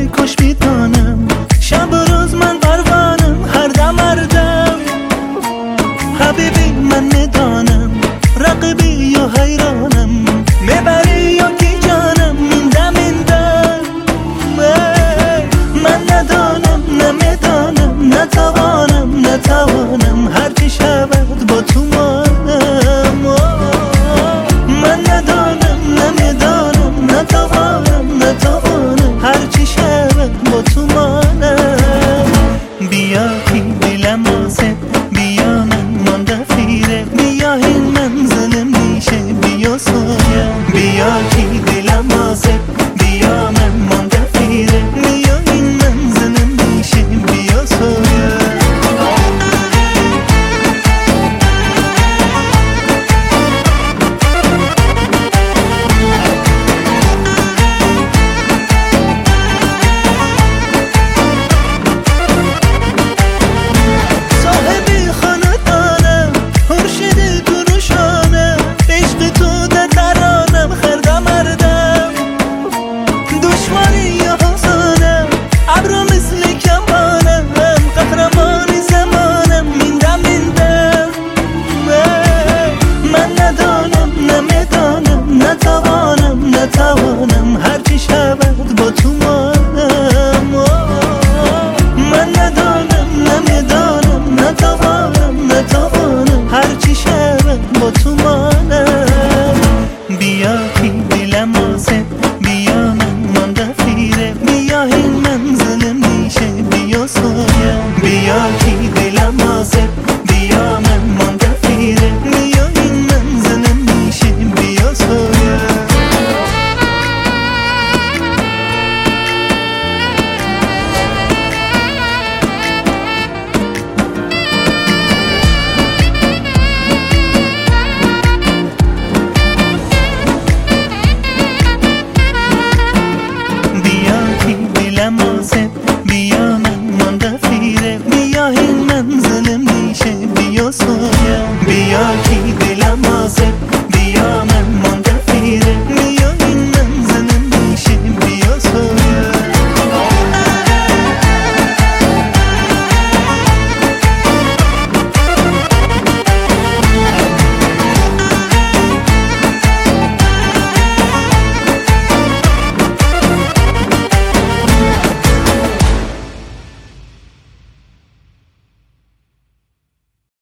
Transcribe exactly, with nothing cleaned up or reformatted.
ای کاش میدانم شب و روز من پروانم، هر دم هر دم حبیبی من ندانم، رقیبی یا حیرانم، میبری یا کی جانم این دم این دم. من ندانم نمیدانم نتوانم نتوانم هرچی شود با تو مانم. من ندانم نمیدانم نتوانم نتوانم هرچی شود با تو مانم. بیا که دلم آسه، بیا من مانده فیره، بیا این منزل میشه، بیا سایه. بیا که دلم آسه، بیا من مانده فیره، بیا این منزل میشه، بیا سایه. نتوانم نتوانم هرچی شود با تو مانم. من ندانم نمیدانم نتوانم نتوانم هرچی شود با تو مانم. بیا که دلم آسه، بیا من مانده فیره، بیا این منزل میشه، بیا سایه. بیا